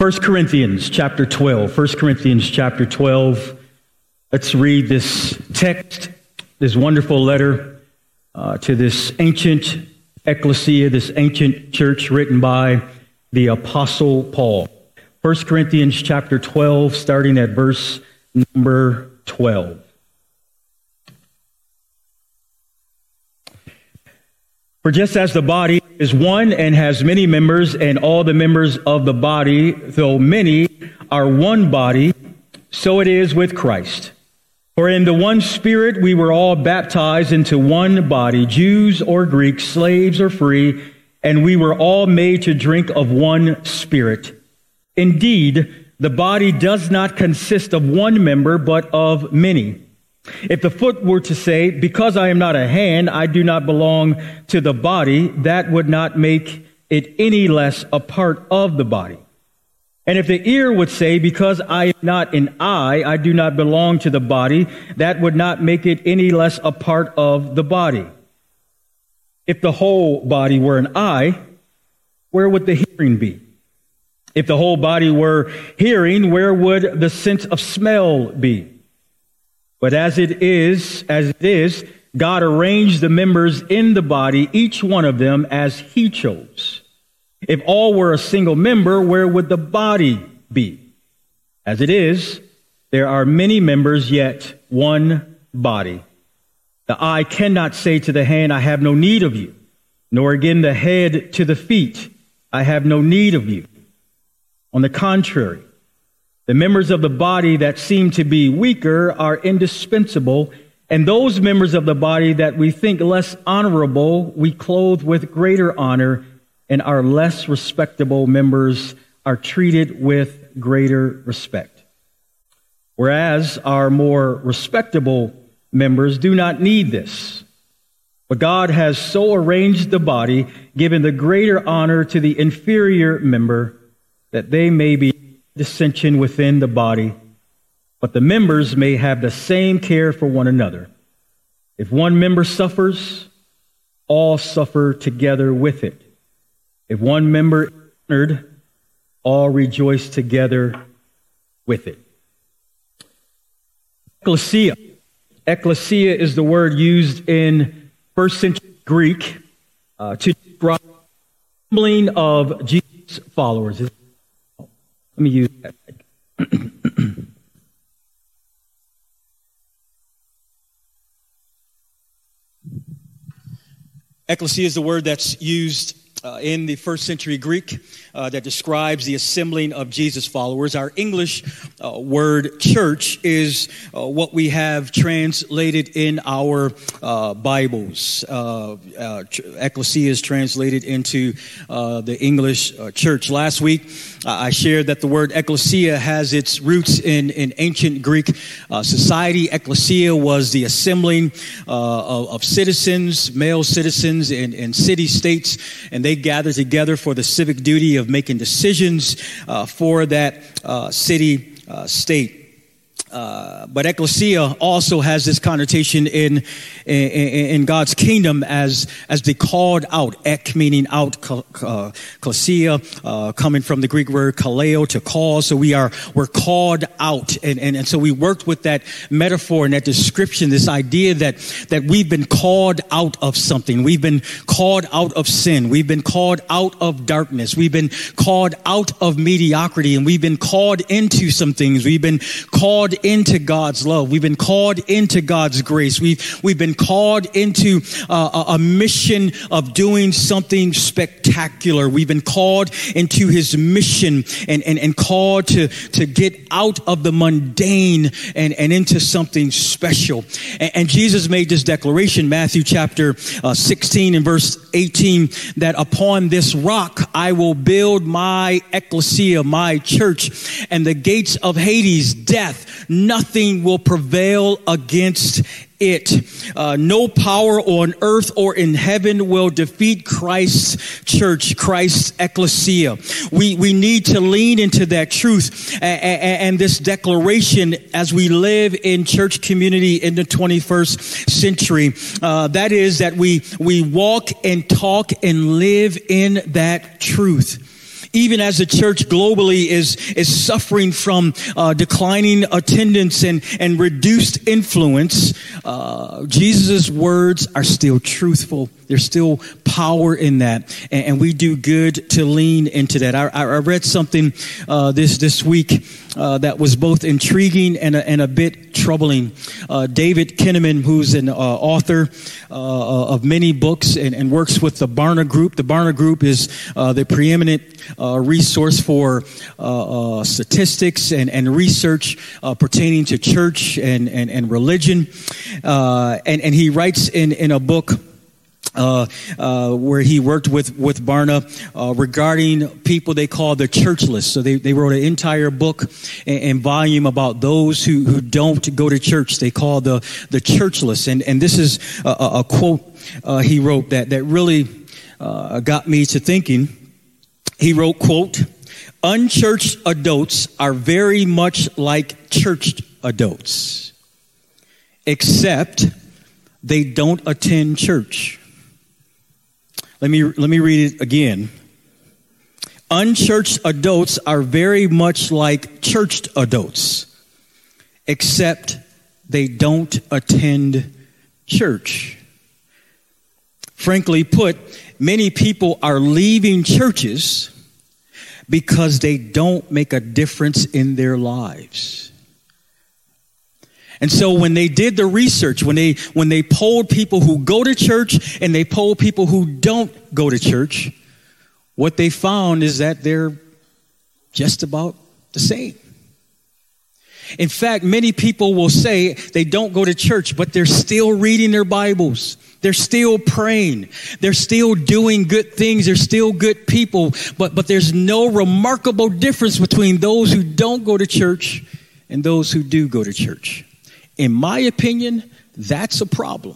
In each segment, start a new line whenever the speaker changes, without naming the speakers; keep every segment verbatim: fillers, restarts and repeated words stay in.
First Corinthians chapter twelve. First Corinthians chapter twelve. Let's read this text, this wonderful letter uh, to this ancient ecclesia, this ancient church written by the Apostle Paul. First Corinthians chapter twelve, starting at verse number twelve. For just as the body is one and has many members, and all the members of the body, though many, are one body, so it is with Christ. For in the one Spirit we were all baptized into one body, Jews or Greeks, slaves or free, and we were all made to drink of one Spirit. Indeed, the body does not consist of one member, but of many. If the foot were to say, because I am not a hand, I do not belong to the body, that would not make it any less a part of the body. And if the ear would say, because I am not an eye, I do not belong to the body, that would not make it any less a part of the body. If the whole body were an eye, where would the hearing be? If the whole body were hearing, where would the sense of smell be? But as it is, as it is, God arranged the members in the body, each one of them as he chose. If all were a single member, where would the body be? As it is, there are many members, yet one body. The eye cannot say to the hand, I have no need of you, nor again the head to the feet, I have no need of you. On the contrary, the members of the body that seem to be weaker are indispensable, and those members of the body that we think less honorable, we clothe with greater honor, and our less respectable members are treated with greater respect. Whereas our more respectable members do not need this. But God has so arranged the body, giving the greater honor to the inferior member, that they may be dissension within the body, but the members may have the same care for one another. If one member suffers, all suffer together with it. If one member is honored, all rejoice together with it. Ecclesia. Ecclesia is the word used in first century Greek uh, to describe the assembling of Jesus' followers. Let me use that. Ecclesia is the word that's used uh, in the first century Greek uh, that describes the assembling of Jesus' followers. Our English uh, word church is uh, what we have translated in our uh, Bibles. Uh, uh, ecclesia is translated into uh, the English uh, church. Last week, uh, I shared that the word ecclesia has its roots in, in ancient Greek uh, society. Ecclesia was the assembling uh, of, of citizens, male citizens in, in city-states, and they gathered together for the civic duty of making decisions uh, for that uh, city uh, state. Uh, but ecclesia also has this connotation in, in in God's kingdom as as the called out. Ek meaning out, uh, klesia uh, coming from the Greek word kaleo, to call. So we are we're called out, and, and and so we worked with that metaphor and that description. This idea that that we've been called out of something. We've been called out of sin. We've been called out of darkness. We've been called out of mediocrity, and we've been called into some things. We've been called into God's love. We've been called into God's grace. We've, we've been called into uh, a, a mission of doing something spectacular. We've been called into his mission and, and, and called to, to get out of the mundane and, and into something special. And, and Jesus made this declaration, Matthew chapter uh, sixteen and verse eighteen, that upon this rock I will build my ecclesia, my church, and the gates of Hades, death, nothing will prevail against it. Uh, no power on earth or in heaven will defeat Christ's church, Christ's ecclesia. We we need to lean into that truth and, and, and this declaration as we live in church community in the twenty-first century. Uh, that is that we we walk and talk and live in that truth. Even as the church globally is, is suffering from uh, declining attendance and, and reduced influence, uh, Jesus' words are still truthful. There's still power in that, and, and we do good to lean into that. I, I read something uh, this this week uh, that was both intriguing and a, and a bit troubling. Uh, David Kinnaman, who's an uh, author uh, of many books and, and works with the Barna Group. The Barna Group is uh, the preeminent uh, resource for uh, uh, statistics and, and research uh, pertaining to church and, and, and religion. Uh, and, and he writes in, in a book Uh, uh, where he worked with, with Barna, uh, regarding people they call the churchless. So they, they wrote an entire book and, and volume about those who, who don't go to church. They call the, the churchless. And, and this is a, a quote, uh, he wrote that, that really, uh, got me to thinking. He wrote, quote, "Unchurched adults are very much like churched adults, except they don't attend church." Let me let me read it again. Unchurched adults are very much like churched adults, except they don't attend church. Frankly put, many people are leaving churches because they don't make a difference in their lives. And so when they did the research, when they when they polled people who go to church and they polled people who don't go to church, what they found is that they're just about the same. In fact, many people will say they don't go to church, but they're still reading their Bibles. They're still praying. They're still doing good things. They're still good people. But, but there's no remarkable difference between those who don't go to church and those who do go to church. In my opinion, that's a problem.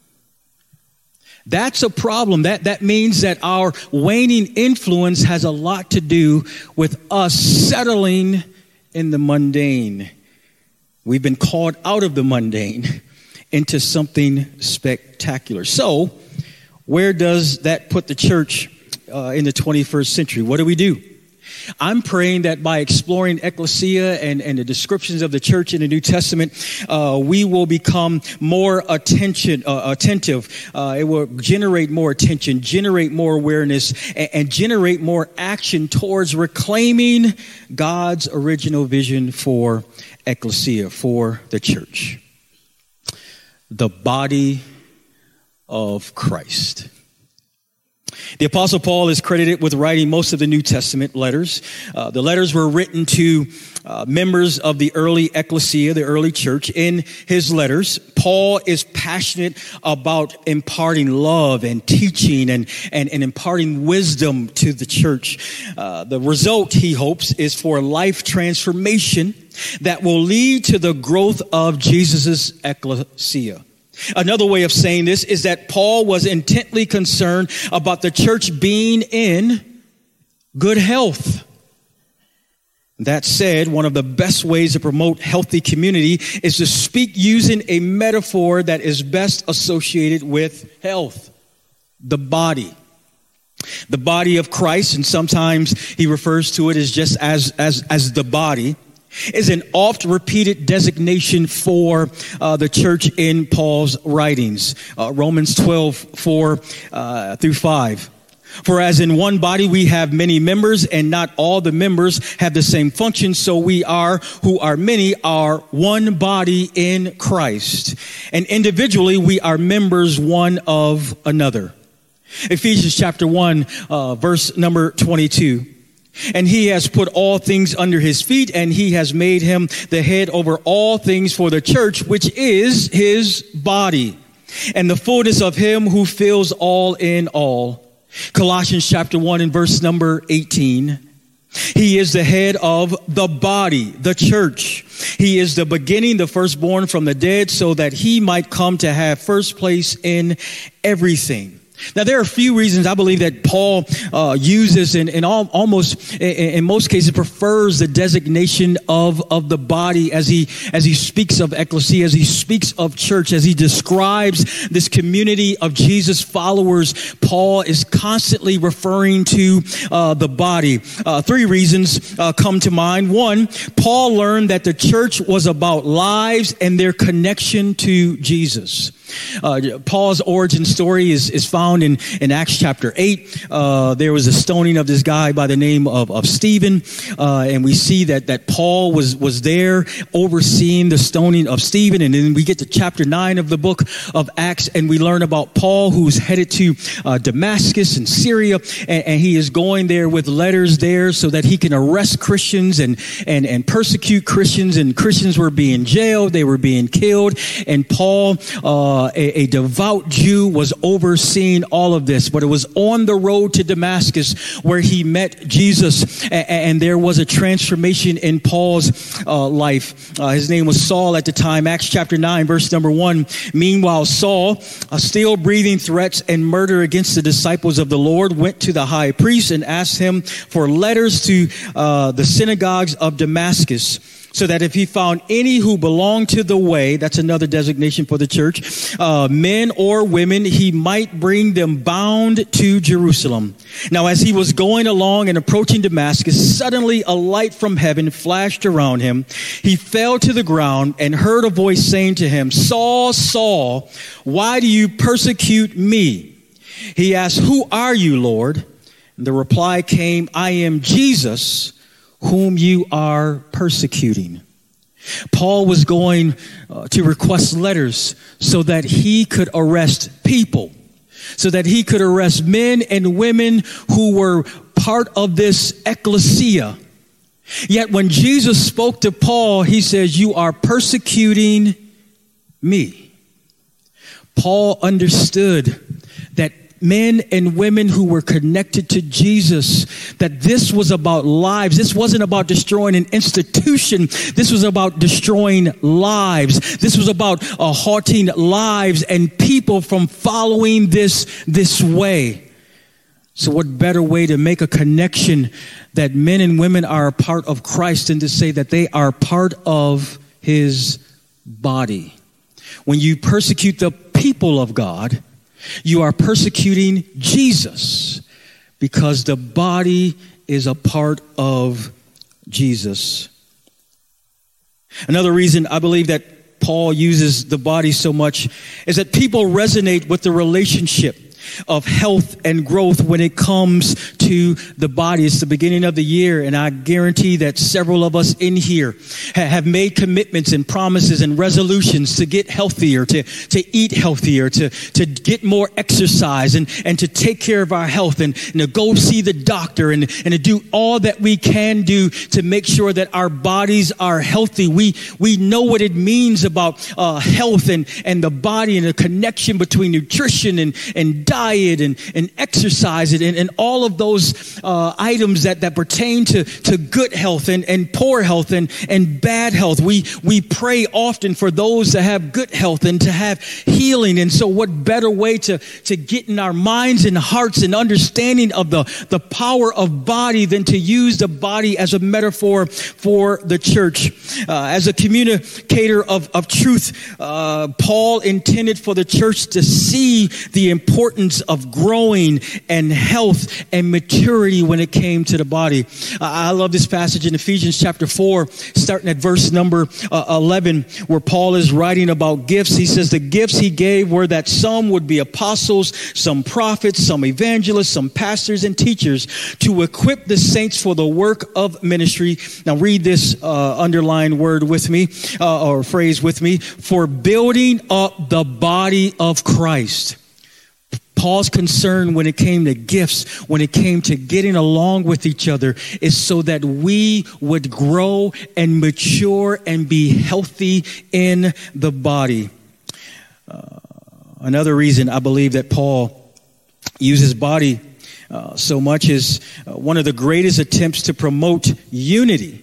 That's a problem. That, that means that our waning influence has a lot to do with us settling in the mundane. We've been called out of the mundane into something spectacular. So, where does that put the church uh, in the twenty-first century? What do we do? I'm praying that by exploring ecclesia and, and the descriptions of the church in the New Testament, uh, we will become more attention, uh, attentive. Uh, it will generate more attention, generate more awareness, and, and generate more action towards reclaiming God's original vision for ecclesia, for the church. The body of Christ. The Apostle Paul is credited with writing most of the New Testament letters. Uh, the letters were written to uh, members of the early ecclesia, the early church. In his letters, Paul is passionate about imparting love and teaching and, and, and imparting wisdom to the church. Uh, the result, he hopes, is for life transformation that will lead to the growth of Jesus' ecclesia. Another way of saying this is that Paul was intently concerned about the church being in good health. That said, one of the best ways to promote healthy community is to speak using a metaphor that is best associated with health: the body. The body of Christ, and sometimes he refers to it as just as, as, as the body, is an oft-repeated designation for uh, the church in Paul's writings. Uh, Romans twelve, four uh, through five. For as in one body we have many members, and not all the members have the same function, so we are, who are many, are one body in Christ. And individually we are members one of another. Ephesians chapter one, uh, verse number twenty-two. And he has put all things under his feet, and he has made him the head over all things for the church, which is his body, and the fullness of him who fills all in all. Colossians chapter one and verse number eighteen. He is the head of the body, the church. He is the beginning, the firstborn from the dead, so that he might come to have first place in everything.
Now, there are a few reasons I believe that Paul uh, uses and, and all, almost, in, in most cases, prefers the designation of, of the body as he as he speaks of ecclesia, as he speaks of church, as he describes this community of Jesus followers. Paul is constantly referring to uh, the body. Uh, three reasons uh, come to mind. One, Paul learned that the church was about lives and their connection to Jesus. Uh, Paul's origin story is, is found in, in Acts chapter eight. Uh, there was a stoning of this guy by the name of, of Stephen. Uh, and we see that, that Paul was, was there overseeing the stoning of Stephen. And then we get to chapter nine of the book of Acts, and we learn about Paul, who's headed to uh, Damascus in Syria. And, and he is going there with letters there so that he can arrest Christians and, and, and persecute Christians. And Christians were being jailed. They were being killed. And Paul, uh, a, a devout Jew, was overseeing all of this. But it was on the road to Damascus where he met Jesus, and, and there was a transformation in Paul's uh, life. Uh, his name was Saul at the time. Acts chapter nine, verse number one. Meanwhile, Saul, uh, still breathing threats and murder against the disciples of the Lord, went to the high priest and asked him for letters to uh, the synagogues of Damascus, so that if he found any who belonged to the way, that's another designation for the church, uh, men or women, he might bring them bound to Jerusalem. Now, as he was going along and approaching Damascus, suddenly a light from heaven flashed around him. He fell to the ground and heard a voice saying to him, "Saul, Saul, why do you persecute me?" He asked, "Who are you, Lord?" And the reply came, "I am Jesus, whom you are persecuting." Paul was going uh, to request letters so that he could arrest people, so that he could arrest men and women who were part of this ecclesia. Yet when Jesus spoke to Paul, he says, "You are persecuting me." Paul understood that men and women who were connected to Jesus, that this was about lives. This wasn't about destroying an institution. This was about destroying lives. This was about uh, halting lives and people from following this, this way. So what better way to make a connection that men and women are a part of Christ than to say that they are part of his body? When you persecute the people of God, you are persecuting Jesus, because the body is a part of Jesus. Another reason I believe that Paul uses the body so much is that people resonate with the relationship of health and growth when it comes to the body. It's the beginning of the year, and I guarantee that several of us in here have made commitments and promises and resolutions to get healthier, to, to eat healthier, to, to get more exercise, and, and to take care of our health, and, and to go see the doctor, and, and to do all that we can do to make sure that our bodies are healthy. We, we know what it means about uh, health and, and the body, and the connection between nutrition and, and diet and, and exercise and, and all of those uh, items that, that pertain to, to good health and, and poor health and, and bad health. We, we pray often for those that have good health and to have healing. And so what better way to, to get in our minds and hearts and understanding of the, the power of body than to use the body as a metaphor for the church. Uh, as a communicator of, of truth, uh, Paul intended for the church to see the importance of growing and health and maturity when it came to the body. Uh, I love this passage in Ephesians chapter four, starting at verse number uh, eleven, where Paul is writing about gifts. He says the gifts he gave were that some would be apostles, some prophets, some evangelists, some pastors and teachers, to equip the saints for the work of ministry. Now read this uh, underlined word with me, uh, or phrase with me, for building up the body of Christ. Paul's concern when it came to gifts, when it came to getting along with each other, is so that we would grow and mature and be healthy in the body. Uh, another reason I believe that Paul uses body uh, so much is uh, one of the greatest attempts to promote unity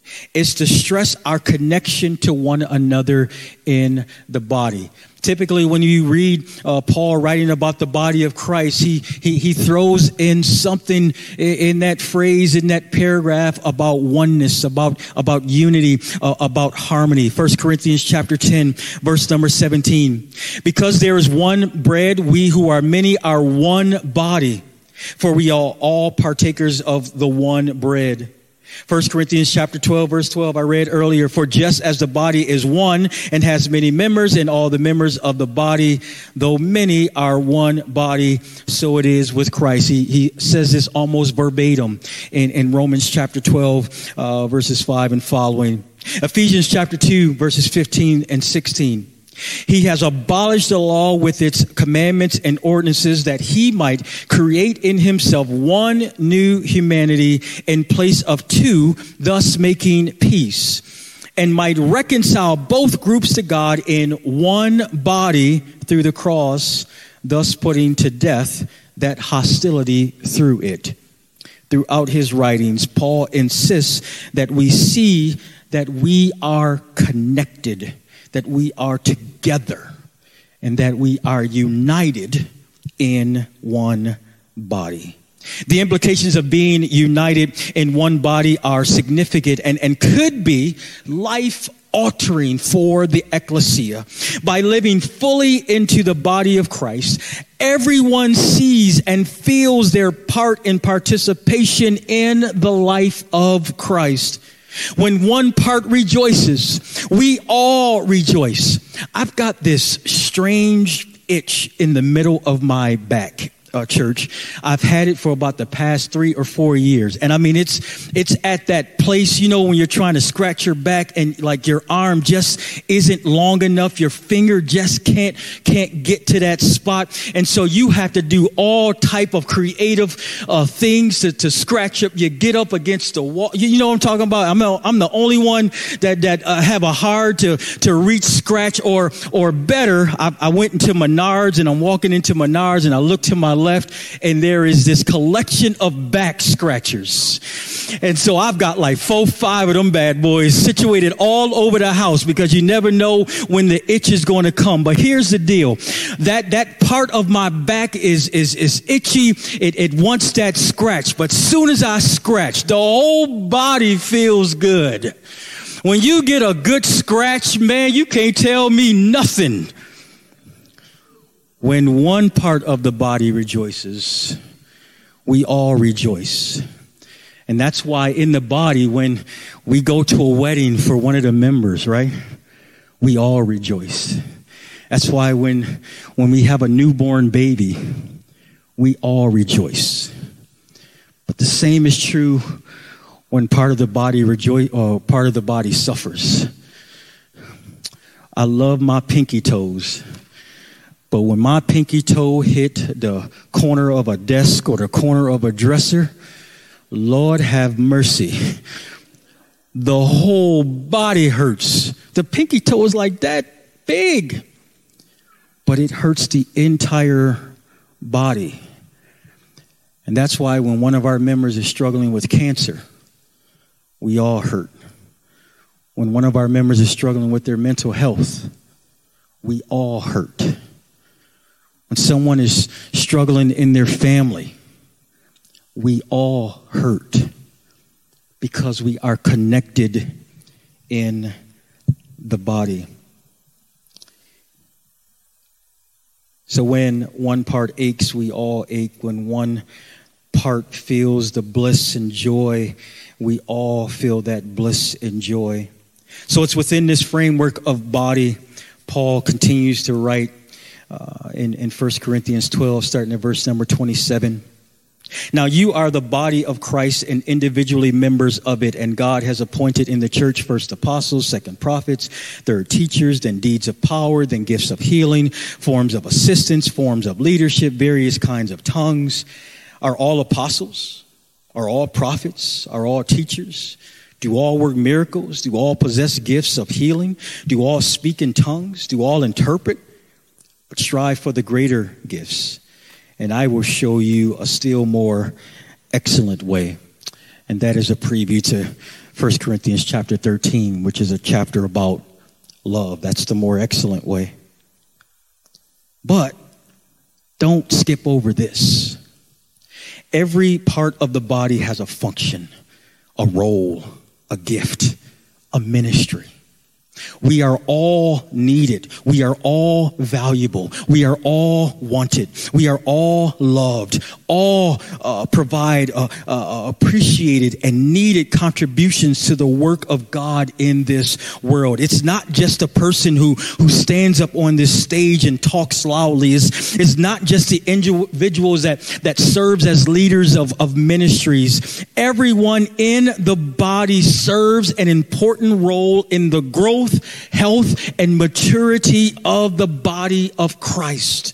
is to stress our connection to one another in the body. Typically, when you read uh, Paul writing about the body of Christ, he, he he throws in something in, in that phrase, in that paragraph about oneness, about about unity, uh, about harmony. First Corinthians chapter ten, verse number seventeen. Because there is one bread, we who are many are one body, for we are all partakers of the one bread. First Corinthians chapter twelve, verse twelve, I read earlier, for just as the body is one and has many members, and all the members of the body, though many, are one body, so it is with Christ. He, he says this almost verbatim in, in Romans chapter twelve, uh, verses five and following. Ephesians chapter two, verses fifteen and sixteen. He has abolished the law with its commandments and ordinances, that he might create in himself one new humanity in place of two, thus making peace, and might reconcile both groups to God in one body through the cross, thus putting to death that hostility through it. Throughout his writings, Paul insists that we see that we are connected, that we are together, and that we are united in one body. The implications of being united in one body are significant and, and could be life-altering for the ecclesia. By living fully into the body of Christ, everyone sees and feels their part and participation in the life of Christ. When one part rejoices, we all rejoice. I've got this strange itch in the middle of my back, uh, church. I've had it for about the past three or four years. And I mean, it's it's at that place, you know, when you're trying to scratch your back and like your arm just isn't long enough. Your finger just can't can't get to that spot. And so you have to do all type of creative uh, things to, to scratch up. You get up against the wall. You, you know what I'm talking about? I'm, a, I'm the only one that, that uh, have a hard to, to reach scratch, or or better, I, I went into Menards, and I'm walking into Menards, and I look to my left, and there is this collection of back scratchers. And so I've got like four, five of them bad boys situated all over the house, because you never know when the itch is going to come. But here's the deal. That that part of my back is is is itchy. It, it wants that scratch. But soon as I scratch, the whole body feels good. When you get a good scratch, man, you can't tell me nothing. When one part of the body rejoices, we all rejoice. And that's why in the body, when we go to a wedding for one of the members, right, we all rejoice. That's why when when we have a newborn baby, we all rejoice. But the same is true when part of the body rejoice or part of the body suffers. I love my pinky toes. But when my pinky toe hit the corner of a desk or the corner of a dresser, Lord have mercy, the whole body hurts. The pinky toe is like that big, but it hurts the entire body. And that's why when one of our members is struggling with cancer, we all hurt. When one of our members is struggling with their mental health, we all hurt. When someone is struggling in their family, we all hurt, because we are connected in the body. So when one part aches, we all ache. When one part feels the bliss and joy, we all feel that bliss and joy. So it's within this framework of body, Paul continues to write uh, in, in First Corinthians twelve, starting at verse number twenty-seven. Now you are the body of Christ and individually members of it, and God has appointed in the church first apostles, second prophets, third teachers, then deeds of power, then gifts of healing, forms of assistance, forms of leadership, various kinds of tongues. Are all apostles? Are all prophets? Are all teachers? Do all work miracles? Do all possess gifts of healing? Do all speak in tongues? Do all interpret? But strive for the greater gifts, and I will show you a still more excellent way. And that is a preview to First Corinthians chapter thirteen, which is a chapter about love. That's the more excellent way. But don't skip over this. Every part of the body has a function, a role, a gift, a ministry. We are all needed. We are all valuable. We are all wanted. We are all loved. All uh, provide uh, uh, appreciated and needed contributions to the work of God in this world. It's not just a person who, who stands up on this stage and talks loudly. It's, it's not just the individuals that, that serves as leaders of, of ministries. Everyone in the body serves an important role in the growth, health, and maturity of the body of Christ.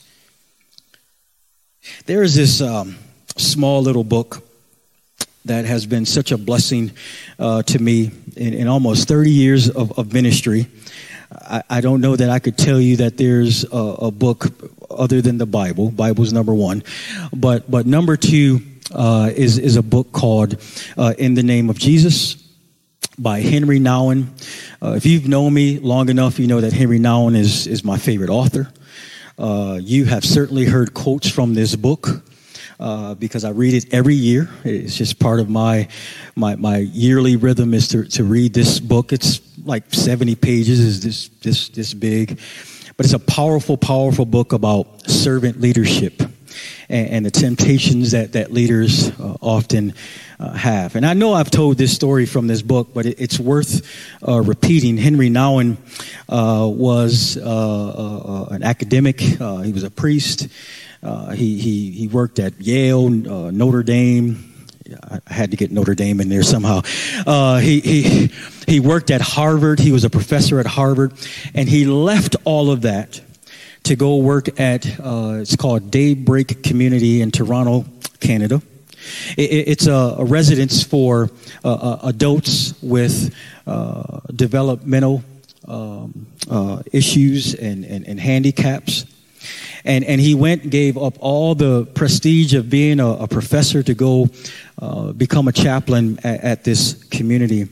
There is this um, small little book that has been such a blessing uh, to me in, in almost thirty years of, of ministry. I, I don't know that I could tell you that there's a, a book other than the Bible. Bible's number one. But but number two uh, is, is a book called uh, In the Name of Jesus by Henry Nouwen. Uh, if you've known me long enough, you know that Henry Nouwen is, is my favorite author. Uh, you have certainly heard quotes from this book uh, because I read it every year. It's just part of my my, my yearly rhythm is to, to read this book. It's like seventy pages, is this this this big, but it's a powerful, powerful book about servant leadership and, and the temptations that that leaders uh, often Uh, have. And I know I've told this story from this book, but it, it's worth uh, repeating. Henry Nouwen uh, was uh, uh, an academic. Uh, he was a priest. Uh, he, he, he worked at Yale, uh, Notre Dame. I had to get Notre Dame in there somehow. Uh, he, he, he worked at Harvard. He was a professor at Harvard. And he left all of that to go work at, uh, it's called Daybreak Community in Toronto, Canada. It's a, a residence for uh, uh, adults with uh, developmental um, uh, issues and, and, and handicaps. And, and he went and gave up all the prestige of being a, a professor to go uh, become a chaplain at, at this community.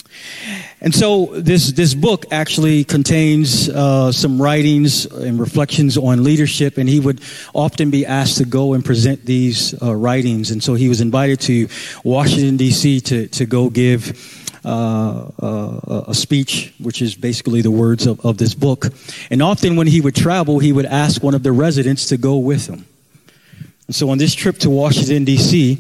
And so this this book actually contains uh, some writings and reflections on leadership, and he would often be asked to go and present these uh, writings. And so he was invited to Washington, D C to, to go give uh, uh, a speech, which is basically the words of, of this book. And often when he would travel, he would ask one of the residents to go with him. And so on this trip to Washington, D C,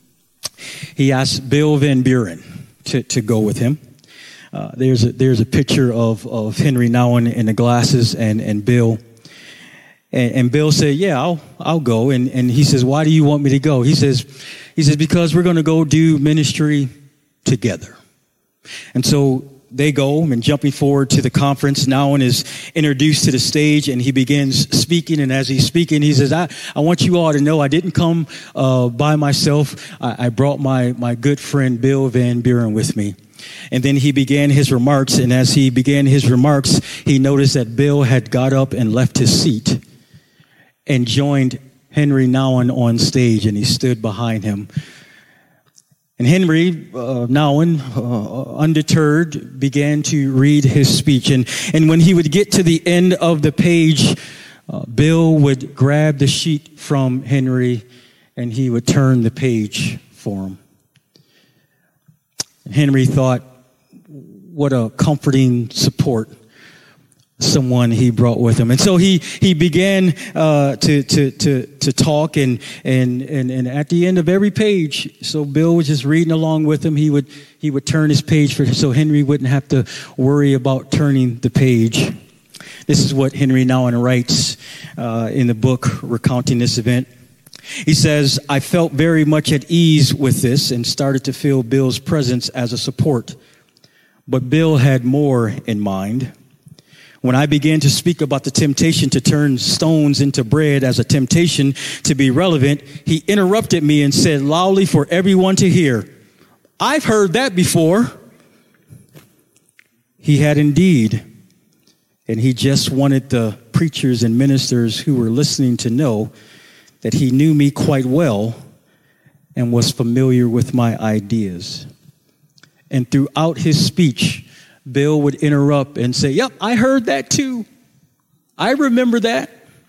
he asked Bill Van Buren to, to go with him. Uh, there's a, there's a picture of, of Henry Nouwen in the glasses and, and Bill. And, and Bill said, yeah, I'll, I'll go. And, and he says, why do you want me to go? He says, he says, because we're going to go do ministry together. And so they go, and jumping forward to the conference, Nouwen is introduced to the stage and he begins speaking. And as he's speaking, he says, I, I want you all to know I didn't come uh, by myself. I, I brought my, my good friend Bill Van Buren with me. And then he began his remarks, and as he began his remarks, he noticed that Bill had got up and left his seat and joined Henry Nouwen on stage, and he stood behind him. And Henry uh, Nouwen, uh, undeterred, began to read his speech. And, and when he would get to the end of the page, uh, Bill would grab the sheet from Henry, and he would turn the page for him. Henry thought, what a comforting support someone he brought with him. And so he, he began uh, to, to, to, to talk, and, and, and, and at the end of every page, so Bill was just reading along with him, he would, he would turn his page for, so Henry wouldn't have to worry about turning the page. This is what Henry Nouwen writes uh, in the book recounting this event. He says, I felt very much at ease with this and started to feel Bill's presence as a support. But Bill had more in mind. When I began to speak about the temptation to turn stones into bread as a temptation to be relevant, he interrupted me and said loudly for everyone to hear, I've heard that before. He had indeed. And he just wanted the preachers and ministers who were listening to know that he knew me quite well and was familiar with my ideas. And throughout his speech, Bill would interrupt and say, yep, I heard that too. I remember that.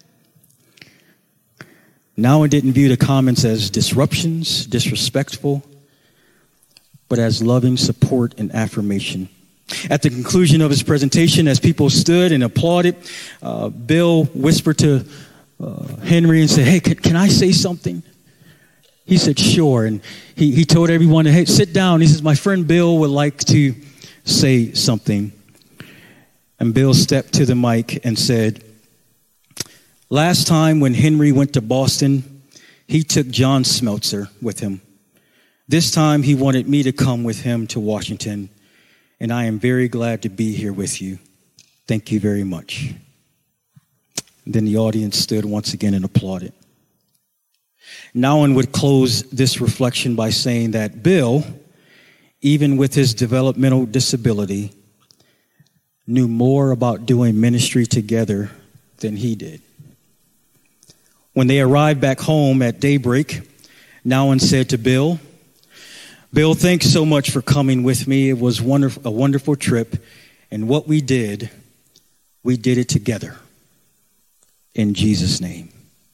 Nouwen didn't view the comments as disruptions, disrespectful, but as loving support and affirmation. At the conclusion of his presentation, as people stood and applauded, uh, Bill whispered to uh, Henry and said, hey, can, can I say something? He said, sure. And he, he told everyone, hey, sit down. He says, my friend Bill would like to say something. And Bill stepped to the mic and said, last time when Henry went to Boston, he took John Smeltzer with him. This time he wanted me to come with him to Washington, and I am very glad to be here with you. Thank you very much. Then the audience stood once again and applauded. Nouwen would close this reflection by saying that Bill, even with his developmental disability, knew more about doing ministry together than he did. When they arrived back home at daybreak, Nouwen said to Bill, Bill, thanks so much for coming with me. It was wonderful, a wonderful trip. And what we did, we did it together. In Jesus' name.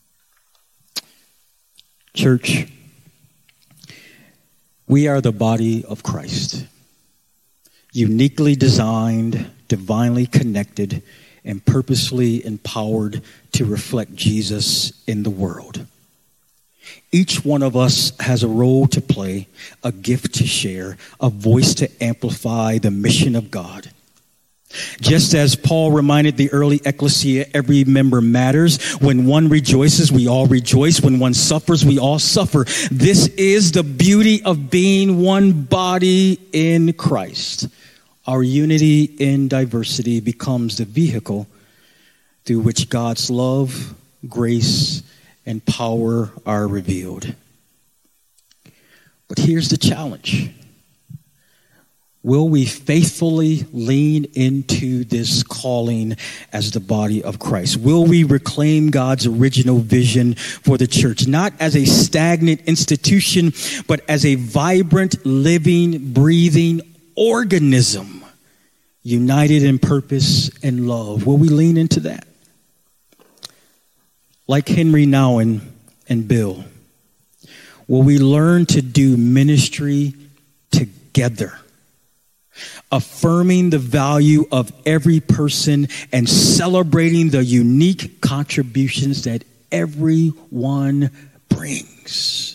Church, we are the body of Christ, uniquely designed, divinely connected, and purposely empowered to reflect Jesus in the world. Each one of us has a role to play, a gift to share, a voice to amplify the mission of God. Just as Paul reminded the early ecclesia, every member matters. When one rejoices, we all rejoice. When one suffers, we all suffer. This is the beauty of being one body in Christ. Our unity in diversity becomes the vehicle through which God's love, grace, and power are revealed. But here's the challenge. Will we faithfully lean into this calling as the body of Christ? Will we reclaim God's original vision for the church, not as a stagnant institution, but as a vibrant, living, breathing organism, united in purpose and love? Will we lean into that? Like Henry Nouwen and Bill, will we learn to do ministry together, affirming the value of every person and celebrating the unique contributions that everyone brings?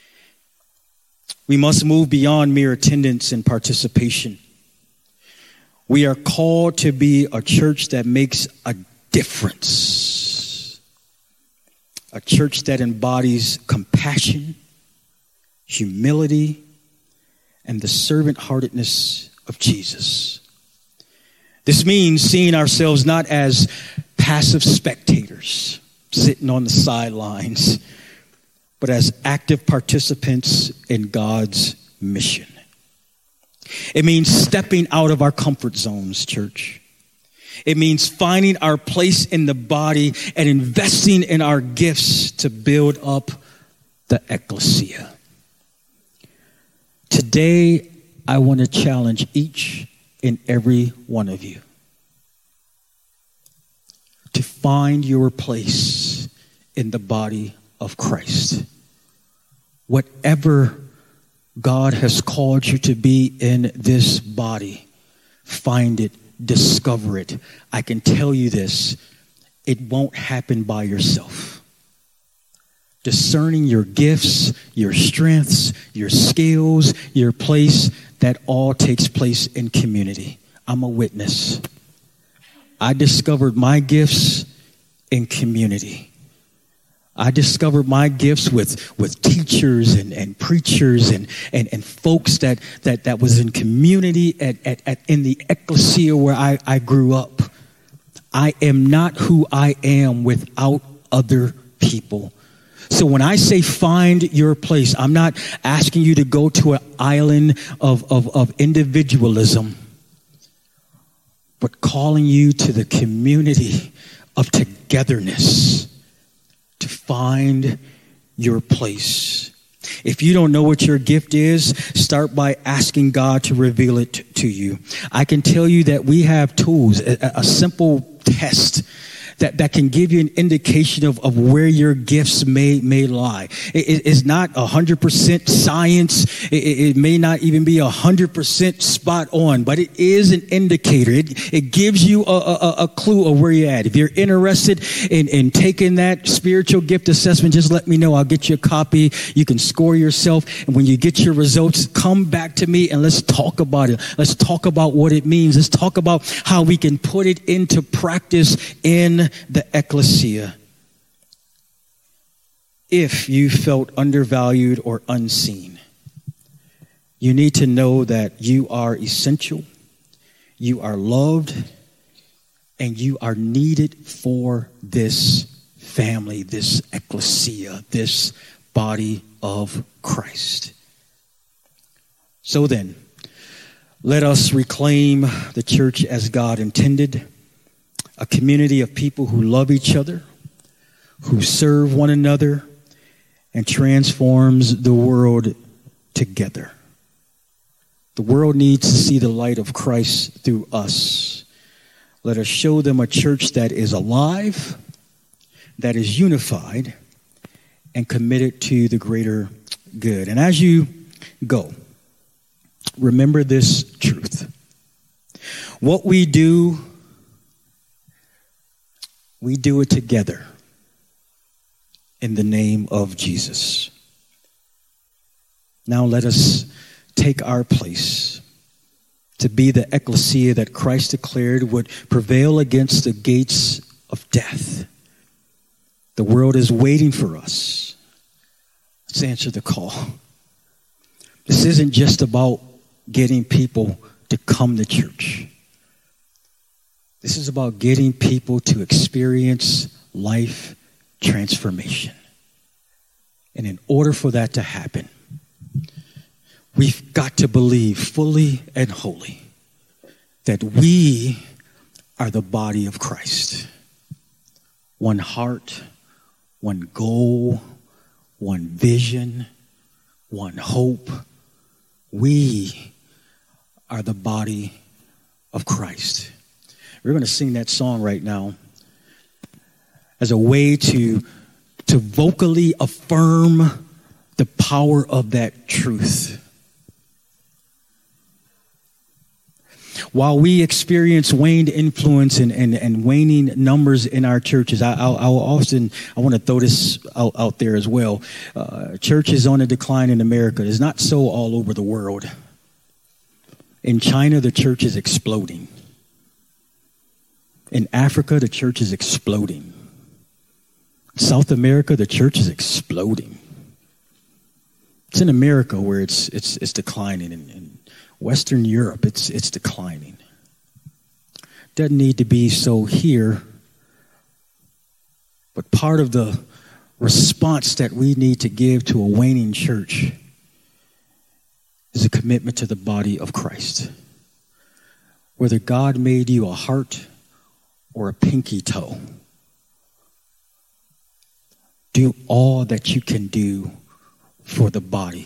We must move beyond mere attendance and participation. We are called to be a church that makes a difference, a church that embodies compassion, humility, and the servant-heartedness of Jesus. This means seeing ourselves not as passive spectators sitting on the sidelines, but as active participants in God's mission. It means stepping out of our comfort zones, church. It means finding our place in the body and investing in our gifts to build up the ecclesia. Today, I want to challenge each and every one of you to find your place in the body of Christ. Whatever God has called you to be in this body, find it, discover it. I can tell you this, it won't happen by yourself. Discerning your gifts, your strengths, your skills, your place, that all takes place in community. I'm a witness. I discovered my gifts in community. I discovered my gifts with, with teachers and, and preachers and, and, and folks that, that, that was in community at, at, at in the ecclesia where I, I grew up. I am not who I am without other people. So when I say find your place, I'm not asking you to go to an island of, of, of individualism, but calling you to the community of togetherness to find your place If you don't know what your gift is, start by asking God to reveal it to you. I can tell you that we have tools, a, a simple test that, that can give you an indication of, of where your gifts may, may lie. It, it's not one hundred percent science. It, it may not even be one hundred percent spot on, but it is an indicator. It, it gives you a, a, a clue of where you're at. If you're interested in, in taking that spiritual gift assessment, just let me know. I'll get you a copy. You can score yourself. And when you get your results, come back to me and let's talk about it. Let's talk about what it means. Let's talk about how we can put it into practice in the ecclesia. If you felt undervalued or unseen, you need to know that you are essential, you are loved, and you are needed for this family, this ecclesia, this body of Christ. So then, let us reclaim the church as God intended. A community of people who love each other, who serve one another, and transforms the world together. The world needs to see the light of Christ through us. Let us show them a church that is alive, that is unified, and committed to the greater good. And as you go, remember this truth. What we do, we do it together in the name of Jesus. Now let us take our place to be the ecclesia that Christ declared would prevail against the gates of death. The world is waiting for us. Let's answer the call. This isn't just about getting people to come to church. This is about getting people to experience life transformation. And in order for that to happen, we've got to believe fully and wholly that we are the body of Christ. One heart, one goal, one vision, one hope. We are the body of Christ. We're going to sing that song right now as a way to, to vocally affirm the power of that truth. While we experience waned influence and, and, and waning numbers in our churches, I, I, I will often, I want to throw this out, out there as well. Uh, church is on a decline in America. It's not so all over the world. In China, the church is exploding. In Africa, the church is exploding. South America, the church is exploding. It's in America where it's it's it's declining. In, in Western Europe, it's it's declining. Doesn't need to be so here. But part of the response that we need to give to a waning church is a commitment to the body of Christ. Whether God made you a heart or a pinky toe, do all that you can do for the body.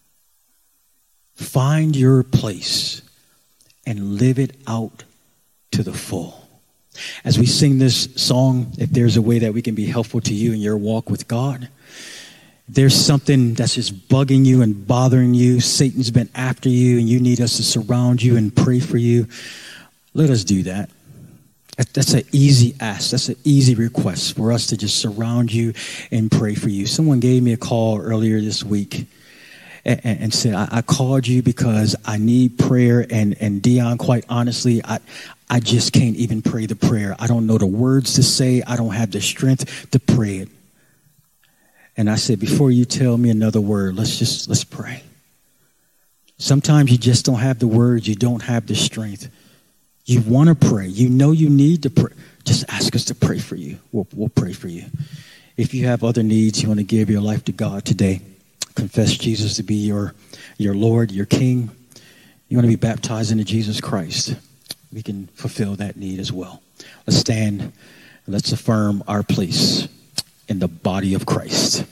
Find your place and live it out to the full. As we sing this song, if there's a way that we can be helpful to you in your walk with God, if there's something that's just bugging you and bothering you, Satan's been after you, and you need us to surround you and pray for you, let us do that. That's an easy ask. That's an easy request for us to just surround you and pray for you. Someone gave me a call earlier this week and, and said, I, I called you because I need prayer. And, and Dion, quite honestly, I, I just can't even pray the prayer. I don't know the words to say. I don't have the strength to pray it. And I said, before you tell me another word, let's just, let's pray. Sometimes you just don't have the words. You don't have the strength. You want to pray. You know you need to pray. Just ask us to pray for you. We'll, we'll pray for you. If you have other needs, you want to give your life to God today, confess Jesus to be your, your Lord, your King. You want to be baptized into Jesus Christ. We can fulfill that need as well. Let's stand and let's affirm our place in the body of Christ.